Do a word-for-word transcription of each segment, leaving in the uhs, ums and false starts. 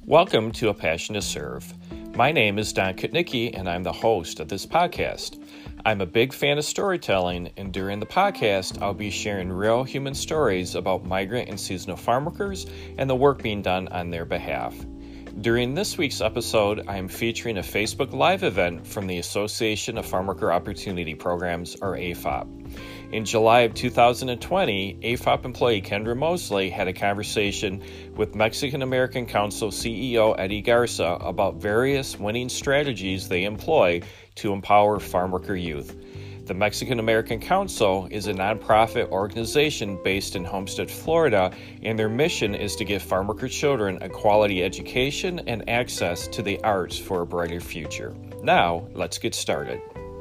Welcome to A Passion to Serve. My name is Don Kutnicki, and I'm the host of this podcast. I'm a big fan of storytelling, and during the podcast, I'll be sharing real human stories about migrant and seasonal farm workers and the work being done on their behalf. During this week's episode, I am featuring a Facebook Live event from the Association of Farm Worker Opportunity Programs, or A F O P. In July of two thousand twenty, A F O P employee Kendra Mosley had a conversation with Mexican American Council C E O Eddie Garza about various winning strategies they employ to empower farm worker youth. The Mexican American Council is a nonprofit organization based in Homestead, Florida, and their mission is to give farm worker children a quality education and access to the arts for a brighter future. Now, let's get started.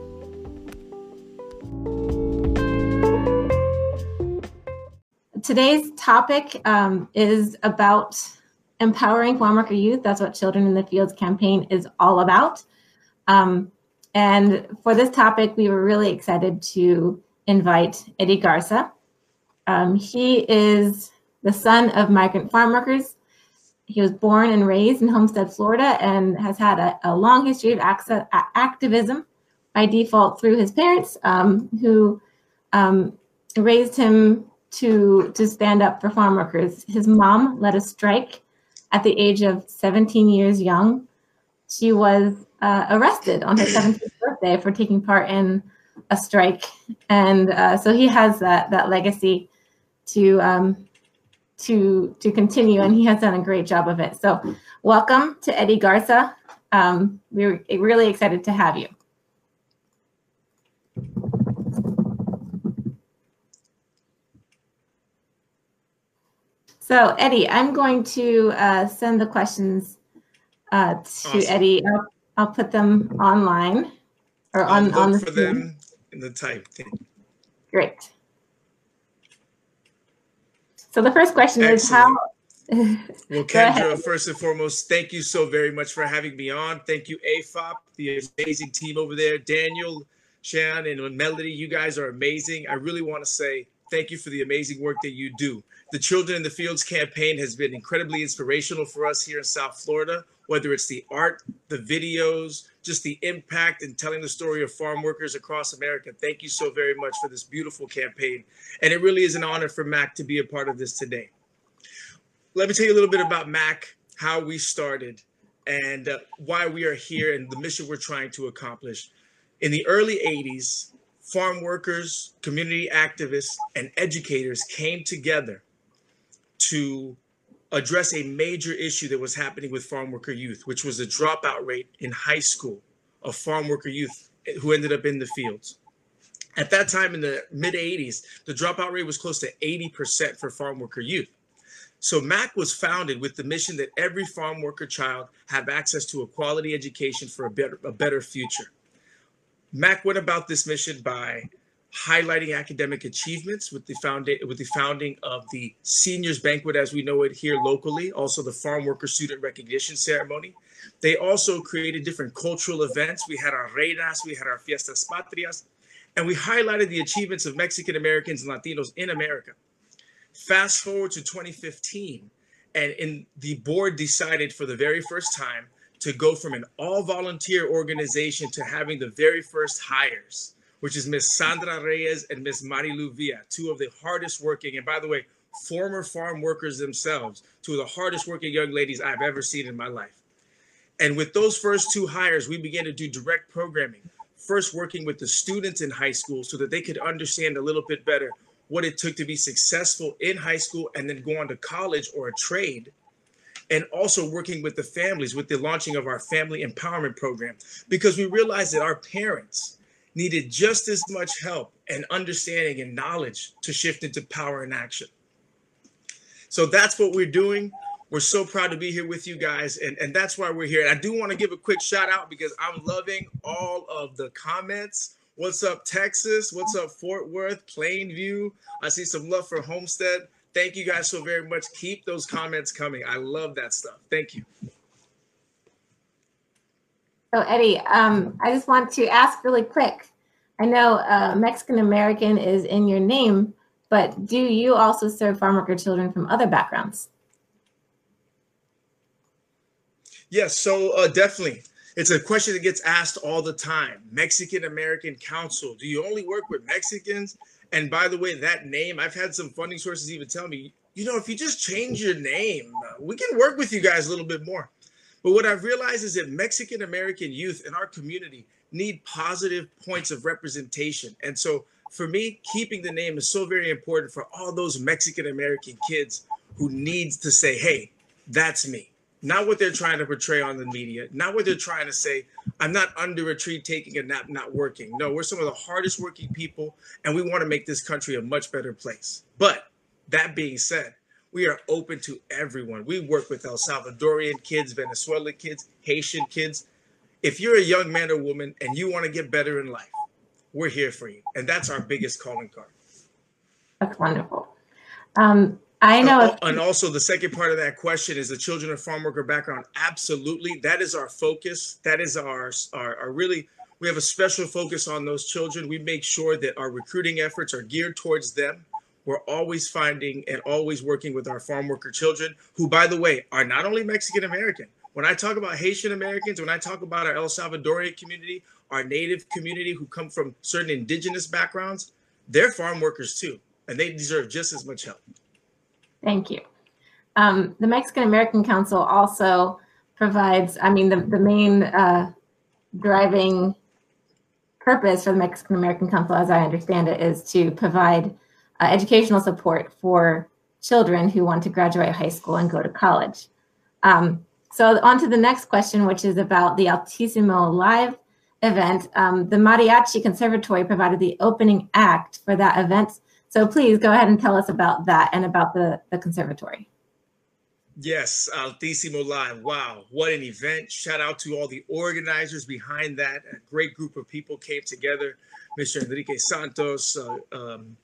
Today's topic um, is about empowering farm worker youth. That's what Children in the Fields campaign is all about. Um, And for this topic, we were really excited to invite Eddie Garza. Um, he is the son of migrant farm workers. He was born and raised in Homestead, Florida, and has had a, a long history of access, activism by default through his parents, um, who um, raised him to, to stand up for farm workers. His mom led a strike at the age of seventeen years young. She was uh, arrested on her seventeenth birthday for taking part in a strike. And uh, so he has that, that legacy to, um, to, to continue, and he has done a great job of it. So welcome to Eddie Garza. Um, we're really excited to have you. So Eddie, I'm going to uh, send the questions Uh, to awesome. Eddie. I'll, I'll put them online or I'll on, look on the for screen. them in the type. Great. So the first question Excellent. is how. Well, Kendra, first and foremost, thank you so very much for having me on. Thank you, A F O P, the amazing team over there. Daniel, Shan, and Melody, you guys are amazing. I really want to say thank you for the amazing work that you do. The Children in the Fields campaign has been incredibly inspirational for us here in South Florida, whether it's the art, the videos, just the impact and telling the story of farm workers across America. Thank you so very much for this beautiful campaign. And it really is an honor for Mac to be a part of this today. Let me tell you a little bit about Mac, how we started, and uh, why we are here and the mission we're trying to accomplish. In the early eighties, farm workers, community activists, and educators came together to address a major issue that was happening with farm worker youth, which was the dropout rate in high school of farm worker youth who ended up in the fields. At that time in the mid eighties, the dropout rate was close to eighty percent for farm worker youth. So MAC was founded with the mission that every farm worker child have access to a quality education for a better, a better future. MAC went about this mission by highlighting academic achievements with the, founda- with the founding of the Seniors Banquet as we know it here locally, also the Farm Worker Student Recognition Ceremony. They also created different cultural events. We had our Reinas, we had our Fiestas Patrias, and we highlighted the achievements of Mexican Americans and Latinos in America. Fast forward to twenty fifteen, and in, the board decided for the very first time to go from an all-volunteer organization to having the very first hires, which is Miss Sandra Reyes and Miss Marilu Villa, two of the hardest working, and by the way, former farm workers themselves, two of the hardest working young ladies I've ever seen in my life. And with those first two hires, we began to do direct programming, first working with the students in high school so that they could understand a little bit better what it took to be successful in high school and then go on to college or a trade, and also working with the families with the launching of our family empowerment program, because we realized that our parents needed just as much help and understanding and knowledge to shift into power and action. So that's what we're doing. We're so proud to be here with you guys, and, and that's why we're here. And I do want to give a quick shout out because I'm loving all of the comments. What's up, Texas? What's up, Fort Worth, Plainview? I see some love for Homestead. Thank you guys so very much. Keep those comments coming. I love that stuff. Thank you. So Eddie, um, I just want to ask really quick. I know uh, Mexican American is in your name, but do you also serve farm worker children from other backgrounds? Yes, so uh, definitely. It's a question that gets asked all the time. Mexican American Council. Do you only work with Mexicans? And by the way, that name, I've had some funding sources even tell me, you know, if you just change your name, uh, we can work with you guys a little bit more. But what I've realized is that Mexican American youth in our community need positive points of representation. And so for me, keeping the name is so very important for all those Mexican American kids who needs to say, hey, that's me. Not what they're trying to portray on the media, not what they're trying to say, I'm not under a tree taking a nap, not working. No, we're some of the hardest working people, and we want to make this country a much better place. But that being said, we are open to everyone. We work with El Salvadorian kids, Venezuelan kids, Haitian kids. If you're a young man or woman and you want to get better in life, we're here for you. And that's our biggest calling card. That's wonderful. Um, I know. Uh, and also the second part of that question is the children of farm worker background. Absolutely. That is our focus. That is our, our, our really, we have a special focus on those children. We make sure that our recruiting efforts are geared towards them. We're always finding and always working with our farm worker children, who, by the way, are not only Mexican American. When I talk about Haitian Americans, when I talk about our El Salvadorian community, our Native community who come from certain indigenous backgrounds, they're farm workers too, and they deserve just as much help. Thank you. Um, the Mexican American Council also provides, I mean, the, the main uh, driving purpose for the Mexican American Council, as I understand it, is to provide uh, educational support for children who want to graduate high school and go to college. Um, so on to the next question, which is about the Altissimo Live event. Um, the Mariachi Conservatory provided the opening act for that event. So please go ahead and tell us about that and about the, the conservatory. Yes, Altissimo Live. Wow, what an event. Shout out to all the organizers behind that. A great group of people came together. Mister Enrique Santos, uh, um,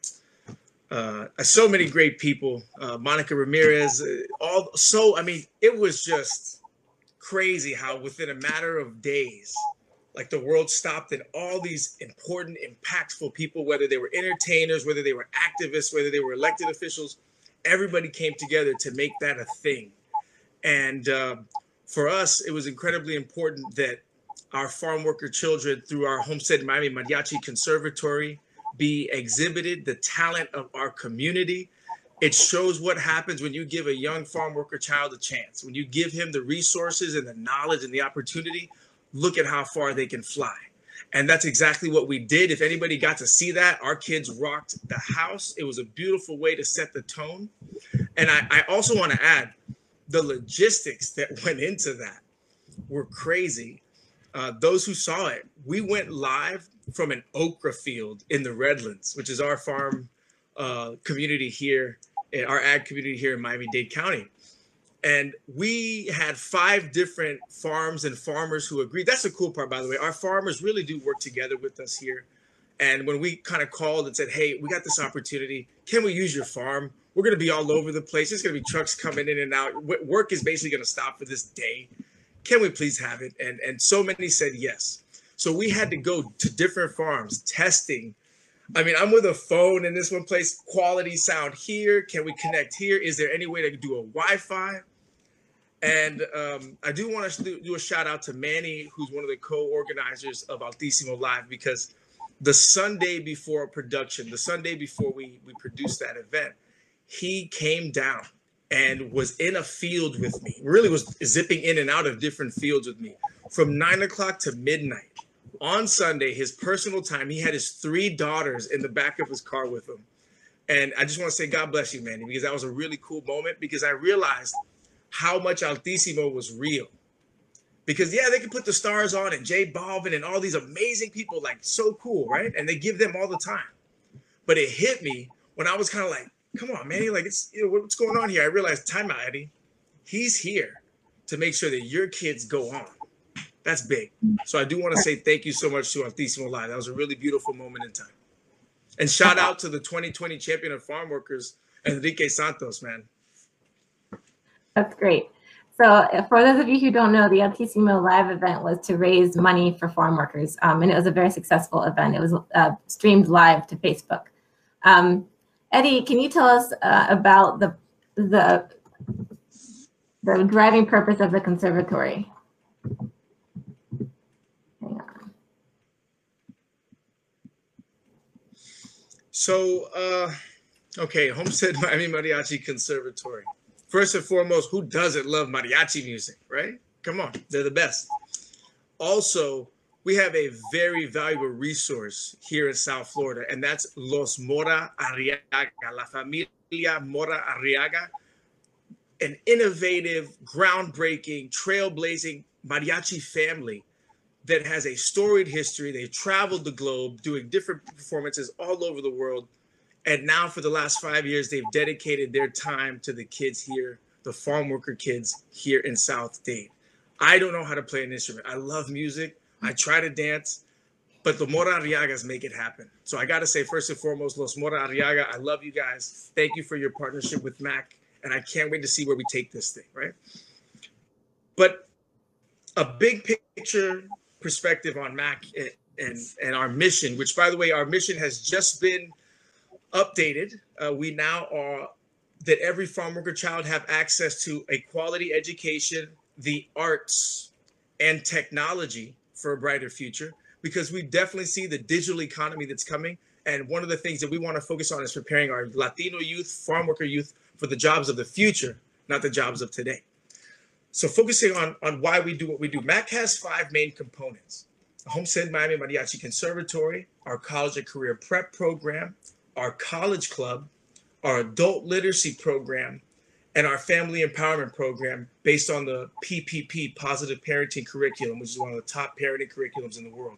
uh, so many great people. Uh, Monica Ramirez, uh, all so, I mean, it was just crazy how within a matter of days, like the world stopped and all these important, impactful people, whether they were entertainers, whether they were activists, whether they were elected officials, everybody came together to make that a thing. And uh, for us, it was incredibly important that our farm worker children through our Homestead Miami Mariachi Conservatory be exhibited, the talent of our community. It shows what happens when you give a young farm worker child a chance. When you give him the resources and the knowledge and the opportunity, look at how far they can fly. And that's exactly what we did. If anybody got to see that, our kids rocked the house. It was a beautiful way to set the tone. And I, I also want to add, the logistics that went into that were crazy. Uh, those who saw it, we went live from an okra field in the Redlands, which is our farm uh, community here, our ag community here in Miami-Dade County. And we had five different farms and farmers who agreed. That's the cool part, by the way. Our farmers really do work together with us here. And when we kind of called and said, hey, we got this opportunity, can we use your farm? We're going to be all over the place. There's going to be trucks coming in and out. Work is basically going to stop for this day. Can we please have it? And, and so many said yes. So we had to go to different farms, testing. I mean, I'm with a phone in this one place, quality sound here. Can we connect here? Is there any way to do a Wi-Fi? And um, I do want to do a shout out to Manny, who's one of the co-organizers of Altissimo Live, because the Sunday before production, the Sunday before we, we produced that event, he came down and was in a field with me, really was zipping in and out of different fields with me from nine o'clock to midnight. On Sunday, his personal time, he had his three daughters in the back of his car with him. And I just want to say, God bless you, Manny, because that was a really cool moment, because I realized how much Altissimo was real. Because, yeah, they could put the stars on and J Balvin and all these amazing people, like, so cool, right? And they give them all the time. But it hit me when I was kind of like, come on, Manny, like, it's, you know, what's going on here? I realized, time out, Eddie. He's here to make sure that your kids go on. That's big. So I do want to say thank you so much to Altissimo Live. That was a really beautiful moment in time. And shout out to the twenty twenty champion of farm workers, Enrique Santos, man. That's great. So for those of you who don't know, the Altissimo Live event was to raise money for farm workers. Um, and it was a very successful event. It was uh, streamed live to Facebook. Um, Eddie, can you tell us uh, about the, the, the driving purpose of the conservatory? So, uh, okay, Homestead Miami Mariachi Conservatory. First and foremost, who doesn't love mariachi music, right? Come on, they're the best. Also, we have a very valuable resource here in South Florida, and that's Los Mora Arriaga, La Familia Mora Arriaga, an innovative, groundbreaking, trailblazing mariachi family that has a storied history. They've traveled the globe doing different performances all over the world. And now for the last five years, they've dedicated their time to the kids here, the farm worker kids here in South Dade. I don't know how to play an instrument. I love music. I try to dance, but the Mora Arriagas make it happen. So I got to say, first and foremost, Los Mora Arriaga, I love you guys. Thank you for your partnership with Mac. And I can't wait to see where we take this thing, right? But a big picture perspective on Mac and, and, and our mission, which, by the way, our mission has just been updated. Uh, we now are that every farm worker child have access to a quality education, the arts, and technology for a brighter future, because we definitely see the digital economy that's coming. And one of the things that we want to focus on is preparing our Latino youth, farm worker youth for the jobs of the future, not the jobs of today. So focusing on, on why we do what we do, Mac has five main components: Homestead Miami Mariachi Conservatory, our college and career prep program, our college club, our adult literacy program, and our family empowerment program based on the P P P, Positive Parenting Curriculum, which is one of the top parenting curriculums in the world.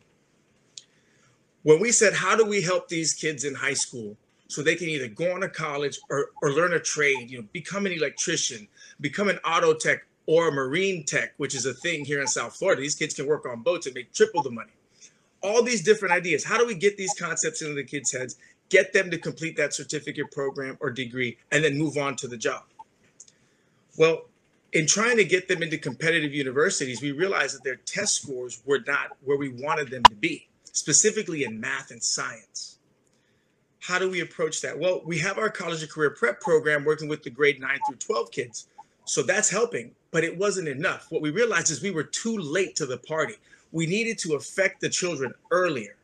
When we said, how do we help these kids in high school so they can either go on to college or, or learn a trade, you know, become an electrician, become an auto tech or a marine tech, which is a thing here in South Florida. These kids can work on boats and make triple the money. All these different ideas. How do we get these concepts into the kids' heads, get them to complete that certificate program or degree, and then move on to the job? Well, in trying to get them into competitive universities, we realized that their test scores were not where we wanted them to be, specifically in math and science. How do we approach that? Well, we have our college and career prep program working with the grade nine through twelve kids. So that's helping, but it wasn't enough. What we realized is we were too late to the party. We needed to affect the children earlier.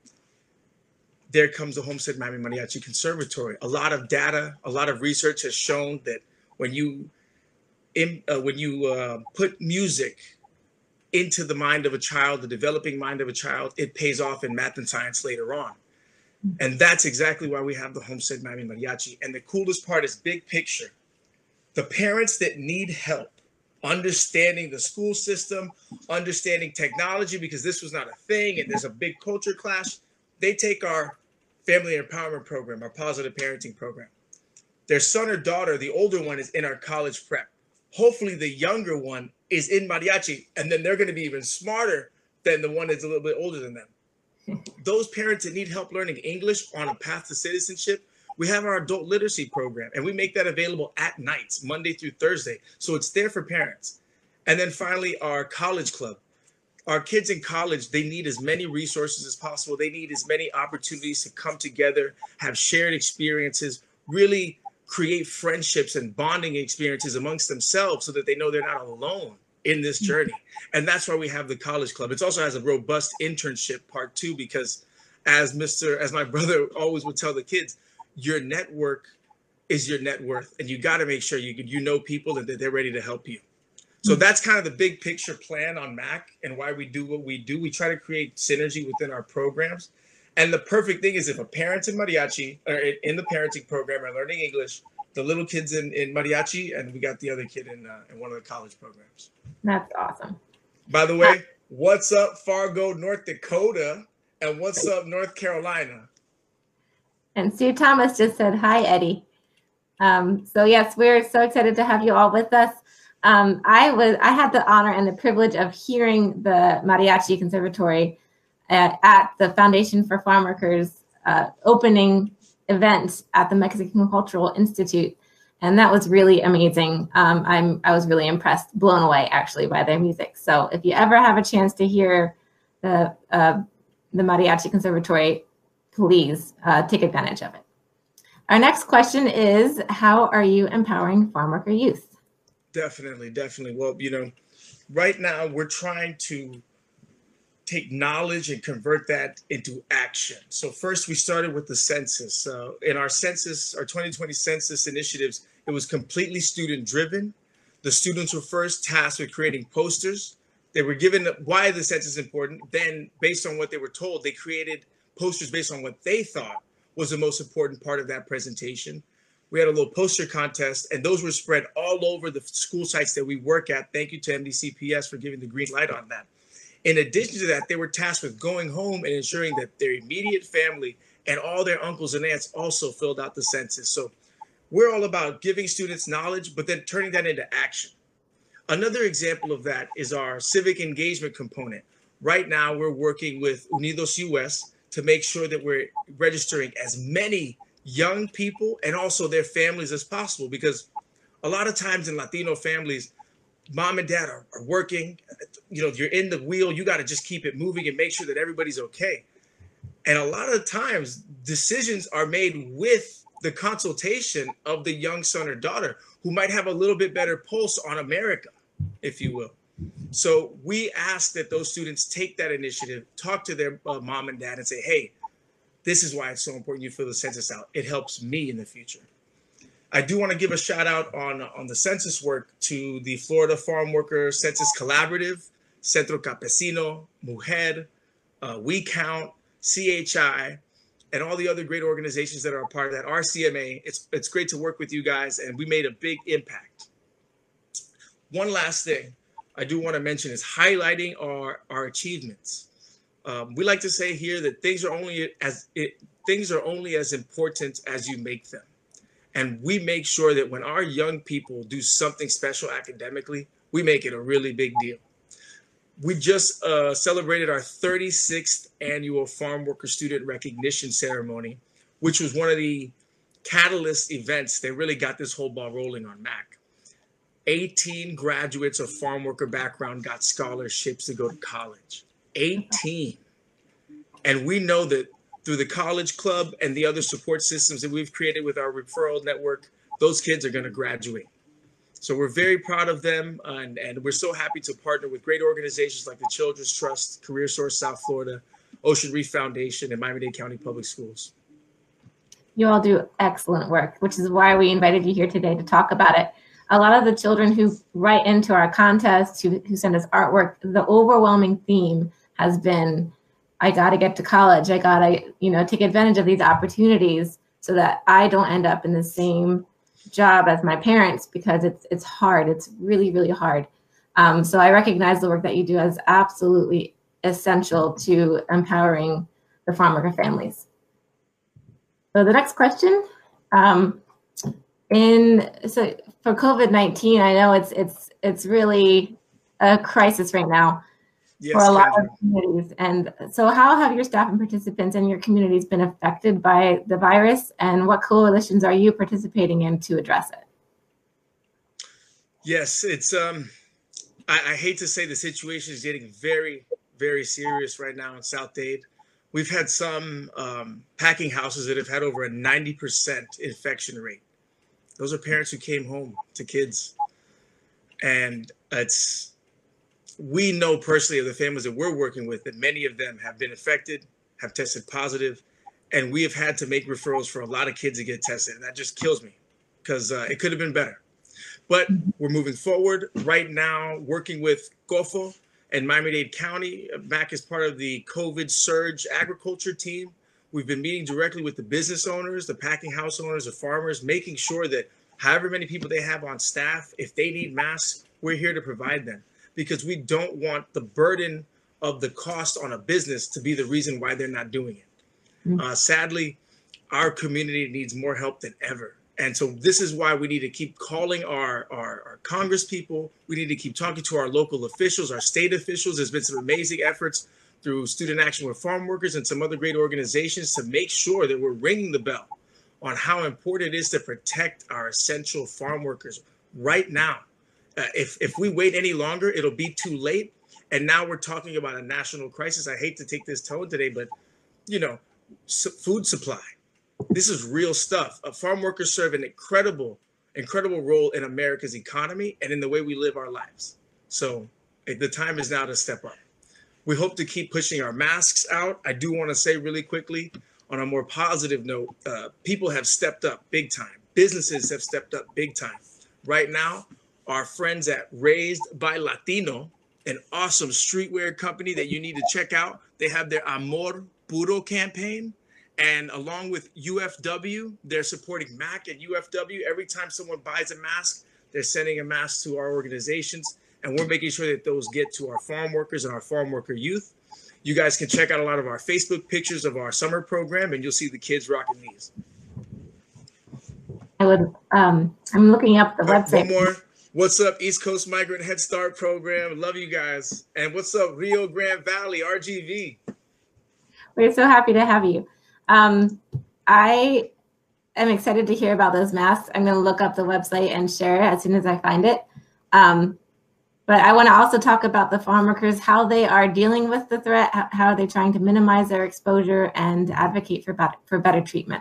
There comes the Homestead Miami Mariachi Conservatory. A lot of data, a lot of research has shown that when you in, uh, when you uh, put music into the mind of a child, the developing mind of a child, it pays off in math and science later on. And that's exactly why we have the Homestead Miami Mariachi. And the coolest part is big picture. The parents that need help understanding the school system, understanding technology, because this was not a thing and there's a big culture clash, they take our family empowerment program, our positive parenting program. Their son or daughter, the older one, is in our college prep. Hopefully the younger one is in mariachi, and then they're going to be even smarter than the one that's a little bit older than them. Those parents that need help learning English on a path to citizenship, we have our adult literacy program, and we make that available at nights, Monday through Thursday. So it's there for parents. And then finally, our college club. Our kids in college, they need as many resources as possible. They need as many opportunities to come together, have shared experiences, really create friendships and bonding experiences amongst themselves so that they know they're not alone in this journey. And that's why we have the college club. It also has a robust internship part too, because as Mister as my brother always would tell the kids, your network is your net worth, and you got to make sure you you know people and that they're ready to help you. So that's kind of the big picture plan on Mac and why we do what we do. We try to create synergy within our programs. And the perfect thing is if a parent's in mariachi or in the parenting program are learning English, the little kids in, in mariachi, and we got the other kid in, uh, in one of the college programs. That's awesome. By the way, what's up, Fargo, North Dakota? And what's up, North Carolina? And Sue Thomas just said, hi, Eddie. Um, so yes, we're so excited to have you all with us. Um, I was I had the honor and the privilege of hearing the Mariachi Conservatory at, at the Foundation for Farm Workers uh, opening event at the Mexican Cultural Institute, and that was really amazing. Um, I'm I was really impressed, blown away actually by their music. So if you ever have a chance to hear the uh, the Mariachi Conservatory, please uh, take advantage of it. Our next question is, how are you empowering farm worker youth? Definitely, definitely. Well, you know, right now we're trying to take knowledge and convert that into action. So first we started with the census. Uh, in our census, our twenty twenty census initiatives, it was completely student driven. The students were first tasked with creating posters. They were given why the census is important. Then based on what they were told, they created posters based on what they thought was the most important part of that presentation. We had a little poster contest, and those were spread all over the school sites that we work at. Thank you to M D C P S for giving the green light on that. In addition to that, they were tasked with going home and ensuring that their immediate family and all their uncles and aunts also filled out the census. So we're all about giving students knowledge, but then turning that into action. Another example of that is our civic engagement component. Right now, we're working with Unidos U S to make sure that we're registering as many young people and also their families as possible, because a lot of times in Latino families, mom and dad are, are working, you know, you're in the wheel, you got to just keep it moving and make sure that everybody's okay. And a lot of times decisions are made with the consultation of the young son or daughter who might have a little bit better pulse on America, if you will. So we ask that those students take that initiative, talk to their uh, mom and dad and say, hey, this is why it's so important you fill the census out. It helps me in the future. I do want to give a shout out on, on the census work to the Florida Farm Worker Census Collaborative, Centro Campesino, Mujer, uh, We Count, C H I, and all the other great organizations that are a part of that, R C M A. It's, it's great to work with you guys, and we made a big impact. One last thing I do want to mention is highlighting our, our achievements. Um, we like to say here that things are only as it, things are only as important as you make them. And we make sure that when our young people do something special academically, we make it a really big deal. We just uh, celebrated our thirty-sixth annual Farm Worker Student Recognition Ceremony, which was one of the catalyst events that really got this whole ball rolling on M A C. eighteen graduates of farm worker background got scholarships to go to college. eighteen. And we know that through the College Club and the other support systems that we've created with our referral network, those kids are going to graduate. So we're very proud of them, and, and we're so happy to partner with great organizations like the Children's Trust, Career Source South Florida, Ocean Reef Foundation, and Miami-Dade County Public Schools. You all do excellent work, which is why we invited you here today to talk about it. A lot of the children who write into our contests, who, who send us artwork, the overwhelming theme has been, I got to get to college. I got to, you know, take advantage of these opportunities so that I don't end up in the same job as my parents, because it's it's hard. It's really, really hard. Um, so I recognize the work that you do as absolutely essential to empowering the farm worker families. So the next question, um, in so for COVID nineteen, I know it's it's it's really a crisis right now. Yes, for a lot of communities. And so how have your staff and participants in your communities been affected by the virus, and what coalitions are you participating in to address it? Yes, it's, um, I, I hate to say the situation is getting very, very serious right now in South Dade. We've had some um, packing houses that have had over a ninety percent infection rate. Those are parents who came home to kids. And it's, we know personally of the families that we're working with that many of them have been affected, have tested positive, and we have had to make referrals for a lot of kids to get tested. And that just kills me, because uh, it could have been better. But we're moving forward right now, working with C O F O and Miami-Dade County. M A C is part of the COVID surge agriculture team. We've been meeting directly with the business owners, the packing house owners, the farmers, making sure that however many people they have on staff, if they need masks, we're here to provide them, because we don't want the burden of the cost on a business to be the reason why they're not doing it. Mm-hmm. Uh, sadly, our community needs more help than ever. And so this is why we need to keep calling our, our, our Congress people. We need to keep talking to our local officials, our state officials. There's been some amazing efforts through Student Action with Farm Workers and some other great organizations to make sure that we're ringing the bell on how important it is to protect our essential farm workers right now. Uh, if, if we wait any longer, it'll be too late. And now we're talking about a national crisis. I hate to take this tone today, but, you know, su- food supply. This is real stuff. Uh, farm workers serve an incredible, incredible role in America's economy and in the way we live our lives. So the time is now to step up. We hope to keep pushing our masks out. I do want to say really quickly, on a more positive note, uh, people have stepped up big time. Businesses have stepped up big time. Right now, our friends at Raised by Latino, an awesome streetwear company that you need to check out, they have their Amor Puro campaign. And along with U F W, they're supporting MAC and U F W. Every time someone buys a mask, they're sending a mask to our organizations. And we're making sure that those get to our farm workers and our farm worker youth. You guys can check out a lot of our Facebook pictures of our summer program, and you'll see the kids rocking these. I would, um, I'm looking up the uh, website. One more. What's up, East Coast Migrant Head Start Program? Love you guys. And what's up, Rio Grande Valley, R G V? We're so happy to have you. Um, I am excited to hear about those masks. I'm going to look up the website and share it as soon as I find it. Um, But I want to also talk about the farm workers, how they are dealing with the threat, how are they trying to minimize their exposure and advocate for better, for better treatment.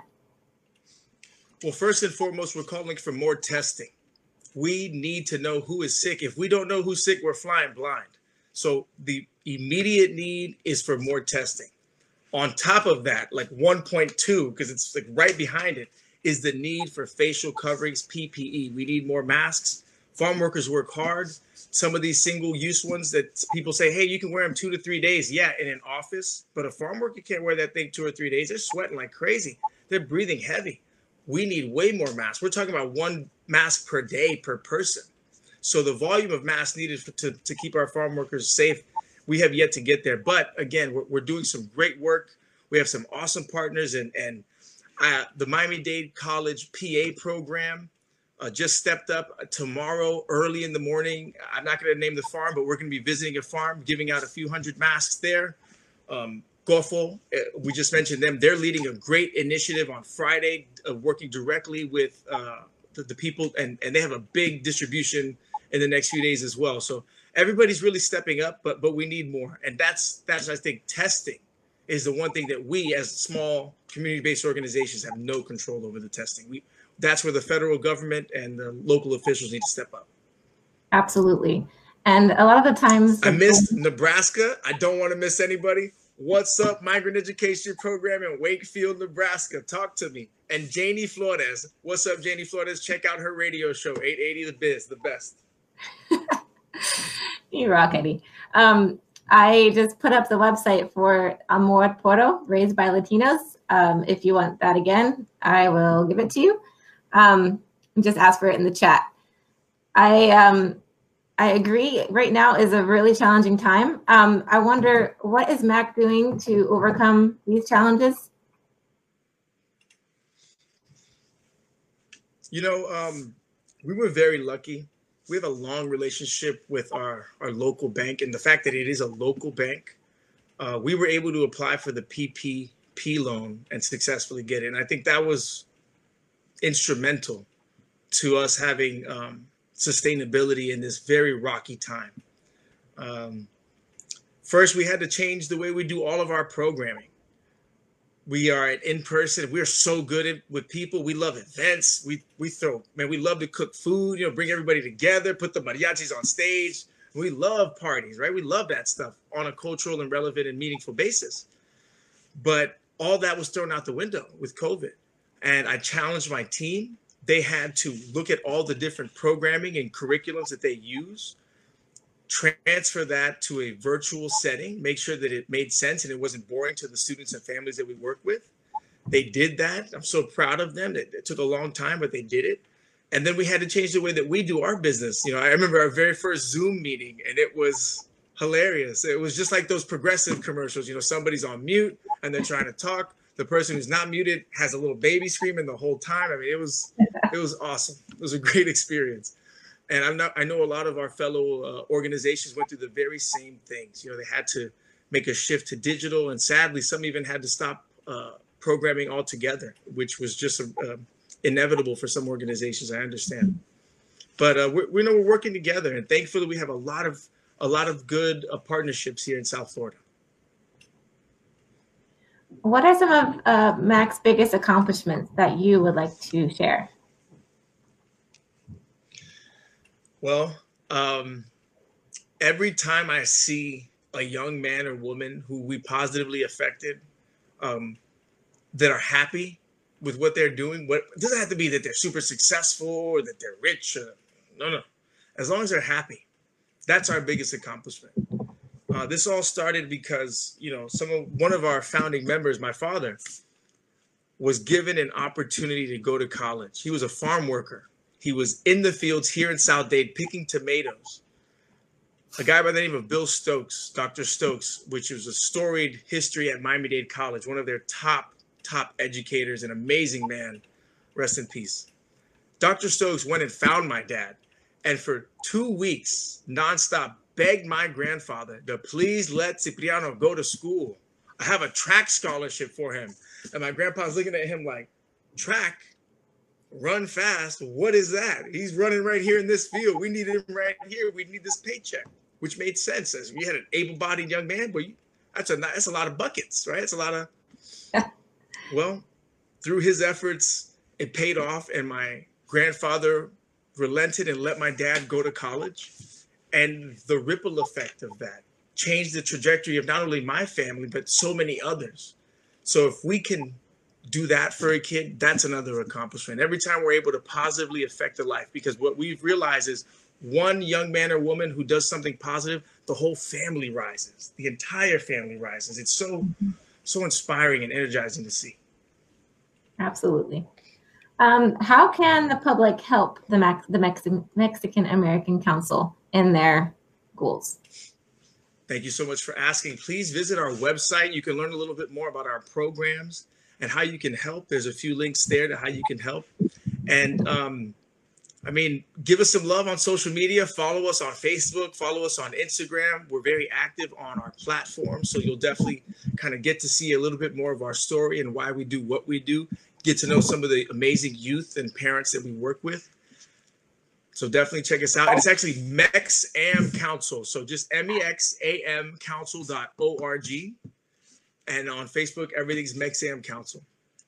Well, first and foremost, we're calling for more testing. We need to know who is sick. If we don't know who's sick, we're flying blind. So the immediate need is for more testing. On top of that, like one point two, because it's like right behind it, is the need for facial coverings, P P E. We need more masks. Farm workers work hard. Some of these single-use ones that people say, hey, you can wear them two to three days. Yeah, in an office. But a farm worker can't wear that thing two or three days. They're sweating like crazy. They're breathing heavy. We need way more masks. We're talking about one mask per day per person. So the volume of masks needed for, to, to keep our farm workers safe, we have yet to get there. But again, we're, we're doing some great work. We have some awesome partners. And, and uh, the Miami-Dade College P A program Uh, just stepped up tomorrow early in the morning. I'm not going to name the farm, but we're going to be visiting a farm, giving out a few hundred masks there. Um, Gofo, uh, we just mentioned them. They're leading a great initiative on Friday, uh, working directly with uh, the, the people, and, and they have a big distribution in the next few days as well. So everybody's really stepping up, but but we need more. And that's, that's I think, testing is the one thing that we as small community-based organizations have no control over the testing. We That's where the federal government and the local officials need to step up. Absolutely. And a lot of the times- I missed Nebraska. I don't want to miss anybody. What's up, Migrant Education Program in Wakefield, Nebraska? Talk to me. And Janie Flores. What's up, Janie Flores? Check out her radio show, eight eighty The Biz, the best. You rock, Eddie. Um, I just put up the website for Amor Puro, Raised by Latinos. Um, if you want that again, I will give it to you. Um, just ask for it in the chat. I um, I agree. Right now is a really challenging time. Um, I wonder, what is MAC doing to overcome these challenges? You know, um, we were very lucky. We have a long relationship with our, our local bank, and the fact that it is a local bank, uh, we were able to apply for the P P P loan and successfully get it. And I think that was instrumental to us having um, sustainability in this very rocky time. Um, first, we had to change the way we do all of our programming. We are in person. We're so good at with people. We love events. We we throw, man, we love to cook food, you know, bring everybody together, put the mariachis on stage. We love parties, right? We love that stuff on a cultural and relevant and meaningful basis. But all that was thrown out the window with COVID. And I challenged my team. They had to look at all the different programming and curriculums that they use, transfer that to a virtual setting, make sure that it made sense and it wasn't boring to the students and families that we work with. They did that. I'm so proud of them. It, it took a long time, but they did it. And then we had to change the way that we do our business. You know, I remember our very first Zoom meeting, and it was hilarious. It was just like those progressive commercials. You know, somebody's on mute and they're trying to talk. The person who's not muted has a little baby screaming the whole time. I mean, it was it was awesome. It was a great experience. And I'm not, I know a lot of our fellow uh, organizations went through the very same things. You know, they had to make a shift to digital, and sadly, some even had to stop uh, programming altogether, which was just a, uh, inevitable for some organizations. I understand, but uh, we, we know we're working together, and thankfully, we have a lot of a lot of good uh, partnerships here in South Florida. What are some of uh, MAC's biggest accomplishments that you would like to share? Well, um, every time I see a young man or woman who we positively affected, um, that are happy with what they're doing. What it doesn't have to be that they're super successful or that they're rich. Or, no, no. As long as they're happy, that's our biggest accomplishment. Uh, this all started because, you know, some of one of our founding members, my father, was given an opportunity to go to college. He was a farm worker. He was in the fields here in South Dade picking tomatoes. A guy by the name of Bill Stokes, Doctor Stokes, which was a storied history at Miami-Dade College, one of their top, top educators, an amazing man, rest in peace. Doctor Stokes went and found my dad, and for two weeks, nonstop, begged my grandfather to please let Cipriano go to school. I have a track scholarship for him. And my grandpa's looking at him like, track? Run fast? What is that? He's running right here in this field. We need him right here. We need this paycheck, which made sense. As we had an able-bodied young man, but that's a that's a lot of buckets, right? It's a lot of. Well, through his efforts, it paid off, and my grandfather relented and let my dad go to college, and the ripple effect of that changed the trajectory of not only my family but so many others. So if we can do that for a kid, that's another accomplishment. Every time we're able to positively affect a life, because what we've realized is one young man or woman who does something positive, the whole family rises, the entire family rises. It's so, so inspiring and energizing to see. Absolutely. Um, how can the public help the, Max, the Mexican, Mexican American Council in their goals? Thank you so much for asking. Please visit our website. You can learn a little bit more about our programs and how you can help. There's a few links there to how you can help. And um, I mean, give us some love on social media. Follow us on Facebook. Follow us on Instagram. We're very active on our platform. So you'll definitely kind of get to see a little bit more of our story and why we do what we do. Get to know some of the amazing youth and parents that we work with. So definitely check us out. And it's actually MEXAM Council. So just M E X A M council dot org. And on Facebook, everything's MEXAM Council.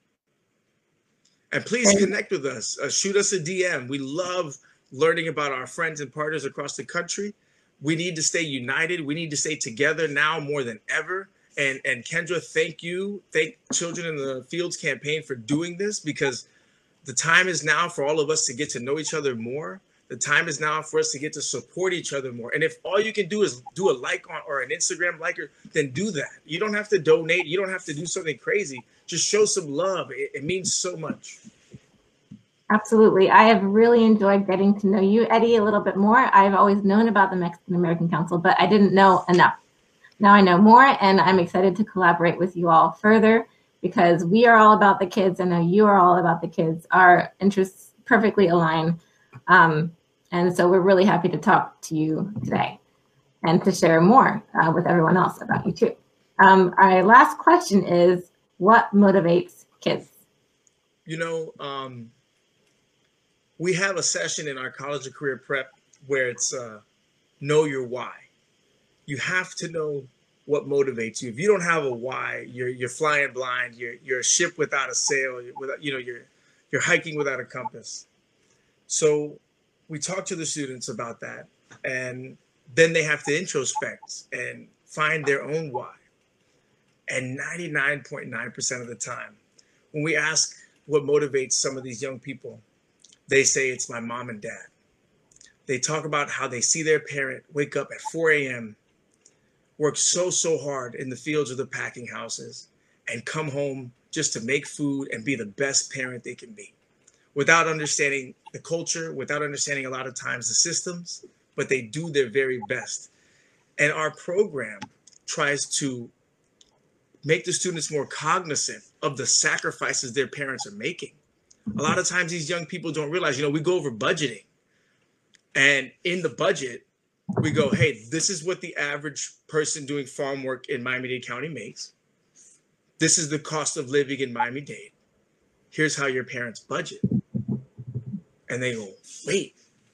And please connect with us. Uh, shoot us a D M. We love learning about our friends and partners across the country. We need to stay united. We need to stay together now more than ever. And, and Kendra, thank you. Thank Children in the Fields campaign for doing this, because the time is now for all of us to get to know each other more. The time is now for us to get to support each other more. And if all you can do is do a like on or an Instagram liker, then do that. You don't have to donate. You don't have to do something crazy. Just show some love. It, it means so much. Absolutely. I have really enjoyed getting to know you, Eddie, a little bit more. I've always known about the Mexican American Council, but I didn't know enough. Now I know more, and I'm excited to collaborate with you all further, because we are all about the kids. I know you are all about the kids. Our interests perfectly align. Um, and so we're really happy to talk to you today and to share more uh, with everyone else about you too. Um, our last question is, what motivates kids? You know, um, we have a session in our college and career prep where it's uh, know your why. You have to know what motivates you. If you don't have a why, you're you're flying blind. You're you're a ship without a sail. Without, you know, you're you're hiking without a compass. So we talk to the students about that, and then they have to introspect and find their own why. And ninety-nine point nine percent of the time, when we ask what motivates some of these young people, they say it's my mom and dad. They talk about how they see their parent wake up at four A M, work so, so hard in the fields or the packing houses, and come home just to make food and be the best parent they can be, without understanding the culture, without understanding a lot of times the systems, but they do their very best. And our program tries to make the students more cognizant of the sacrifices their parents are making. A lot of times these young people don't realize, you know, we go over budgeting, and in the budget, we go, hey, this is what the average person doing farm work in Miami-Dade County makes. This is the cost of living in Miami-Dade. Here's how your parents budget. And they go, wait,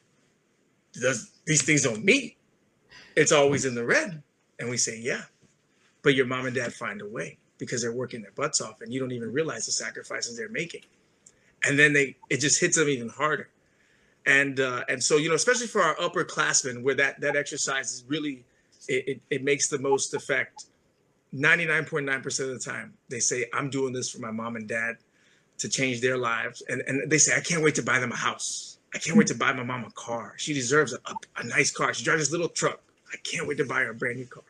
does, these things don't meet. It's always in the red. And we say, yeah, but your mom and dad find a way, because they're working their butts off, and you don't even realize the sacrifices they're making. And then they, it just hits them even harder. And uh, and so, you know, especially for our upperclassmen, where that that exercise is really it, it, it makes the most effect. ninety-nine point nine percent of the time, they say, I'm doing this for my mom and dad to change their lives. And, and they say, I can't wait to buy them a house. I can't wait to buy my mom a car. She deserves a, a, a nice car. She drives this little truck. I can't wait to buy her a brand new car.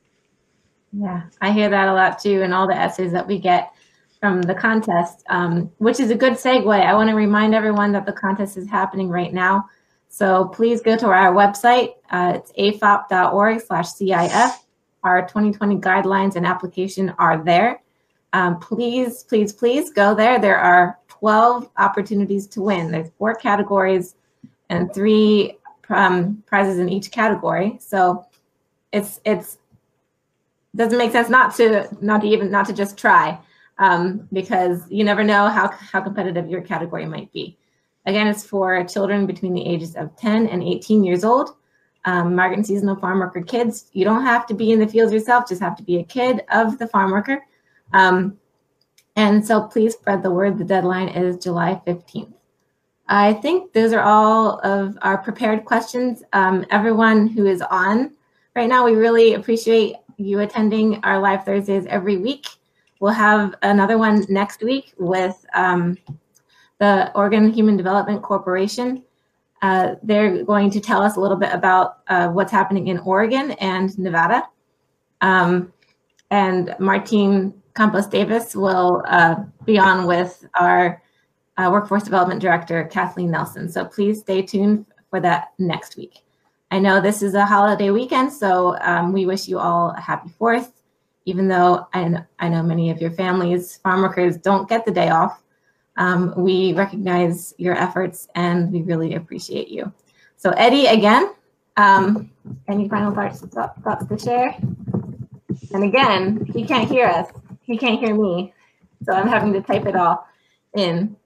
Yeah, I hear that a lot too, and all the essays that we get from the contest, um, which is a good segue. I want to remind everyone that the contest is happening right now. So please go to our website. Uh, it's a f o p dot org slash C I F. Our twenty twenty guidelines and application are there. Um, please, please, please go there. There are twelve opportunities to win. There's four categories and three um, prizes in each category. So it's it's doesn't make sense not to not to even not to just try, um, because you never know how how competitive your category might be. Again, it's for children between the ages of ten and eighteen years old. Um, migrant and seasonal farm worker kids. You don't have to be in the fields yourself; just have to be a kid of the farm worker. Um, and so, please spread the word. The deadline is July fifteenth. I think those are all of our prepared questions. Um, everyone who is on right now, we really appreciate you attending our live Thursdays every week. We'll have another one next week with um, the Oregon Human Development Corporation. Uh, they're going to tell us a little bit about uh, what's happening in Oregon and Nevada. Um, and Martine Campos Davis will uh, be on with our uh, Workforce Development Director, Kathleen Nelson. So please stay tuned for that next week. I know this is a holiday weekend, so um, we wish you all a happy fourth, even though I know, I know many of your families, farm workers, don't get the day off. Um, we recognize your efforts and we really appreciate you. So Eddie, again, um, any final thoughts, thoughts to share? And again, he can't hear us. He can't hear me. So I'm having to type it all in.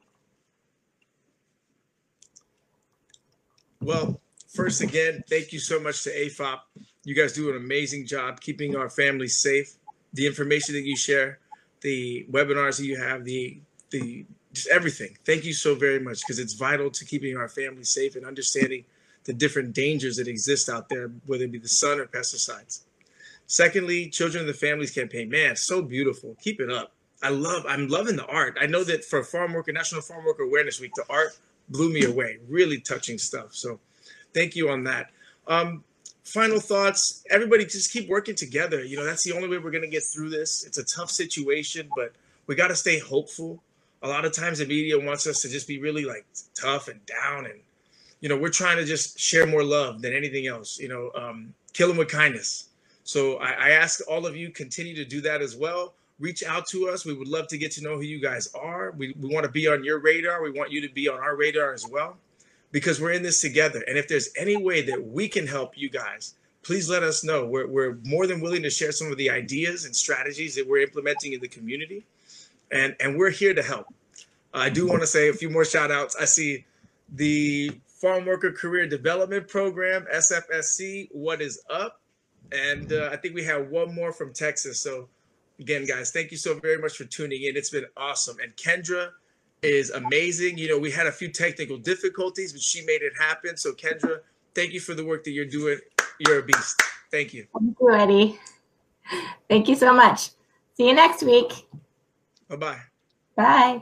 Well, first, again, thank you so much to A F O P. You guys do an amazing job keeping our families safe. The information that you share, the webinars that you have, the the just everything. Thank you so very much, because it's vital to keeping our families safe and understanding the different dangers that exist out there, whether it be the sun or pesticides. Secondly, Children of the Families campaign. Man, so beautiful. Keep it up. I love, I'm loving the art. I know that for Farm Worker, National Farm Worker Awareness Week, the art blew me away. Really touching stuff. So thank you on that. Um, final thoughts. Everybody just keep working together. You know, that's the only way we're going to get through this. It's a tough situation, but we got to stay hopeful. A lot of times the media wants us to just be really like tough and down. And, you know, we're trying to just share more love than anything else, you know, um, kill them with kindness. So I, I ask all of you, continue to do that as well. Reach out to us. We would love to get to know who you guys are. We, we want to be on your radar. We want you to be on our radar as well, because we're in this together. And if there's any way that we can help you guys, please let us know. We're, we're more than willing to share some of the ideas and strategies that we're implementing in the community. And, and we're here to help. I do want to say a few more shout outs. I see the Farm Worker Career Development Program, S F S C, what is up? And uh, I think we have one more from Texas. So again, guys, thank you so very much for tuning in. It's been awesome. And Kendra is amazing. You know, we had a few technical difficulties, but she made it happen. So Kendra, thank you for the work that you're doing. You're a beast. Thank you. Thank you, Eddie. Thank you so much. See you next week. Bye-bye. Bye.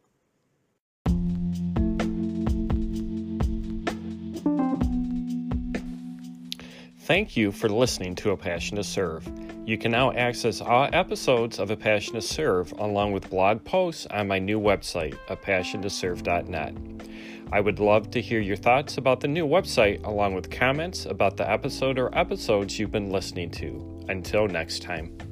Thank you for listening to A Passion to Serve. You can now access all episodes of A Passion to Serve along with blog posts on my new website, a passion to serve dot net. I would love to hear your thoughts about the new website along with comments about the episode or episodes you've been listening to. Until next time.